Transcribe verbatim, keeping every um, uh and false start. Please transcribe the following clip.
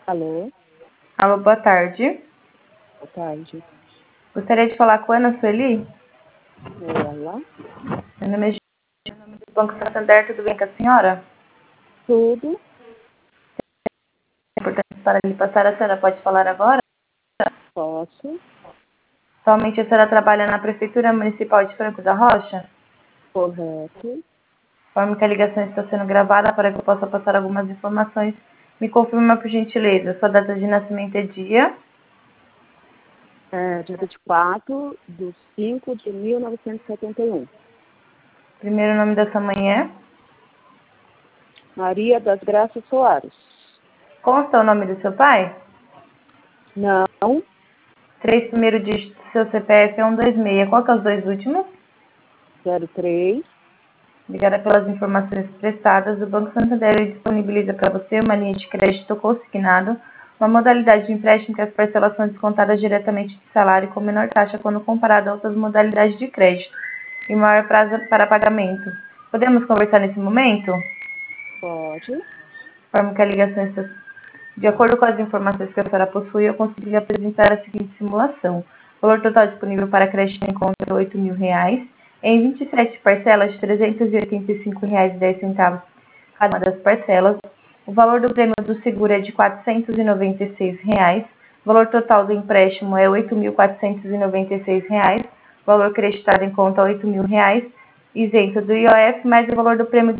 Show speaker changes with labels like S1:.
S1: Alô,
S2: Alô, boa tarde.
S1: boa tarde.
S2: Gostaria de falar com a Ana Sueli.
S1: Ela?
S2: Meu nome é Giovana, do Banco Santander, tudo bem com a senhora?
S1: Tudo?
S2: É importante para lhe passar, a senhora pode falar agora?
S1: Posso?
S2: Atualmente a senhora trabalha na Prefeitura Municipal de Franco da Rocha?
S1: Correto.
S2: Conforme que a ligação está sendo gravada para que eu possa passar algumas informações, me confirma por gentileza, sua data de nascimento é dia,
S1: É, dia vinte e quatro de cinco de mil novecentos e setenta e um.
S2: primeiro nome da sua mãe é?
S1: Maria das Graças Soares.
S2: Consta o nome do seu pai?
S1: Não.
S2: Três primeiros dígitos do seu C P F é um dois seis. Qual que é os dois últimos?
S1: zero três.
S2: Obrigada pelas informações prestadas. O Banco Santander disponibiliza para você uma linha de crédito consignado, uma modalidade de empréstimo que as parcelas são descontadas diretamente do salário com menor taxa quando comparado a outras modalidades de crédito e maior prazo para pagamento. Podemos conversar nesse momento?
S1: Pode.
S2: Forma que a ligação está... De acordo com as informações que a senhora possui, eu consegui lhe apresentar a seguinte simulação. O valor total disponível para crédito encontra oito mil reais, em vinte e sete parcelas de trezentos e oitenta e cinco reais e dez centavos cada uma das parcelas. O valor do prêmio do seguro é de quatrocentos e noventa e seis reais. O valor total do empréstimo é oito mil quatrocentos e noventa e seis reais. O valor creditado em conta é oito mil reais, isento do I O F, mais o valor do prêmio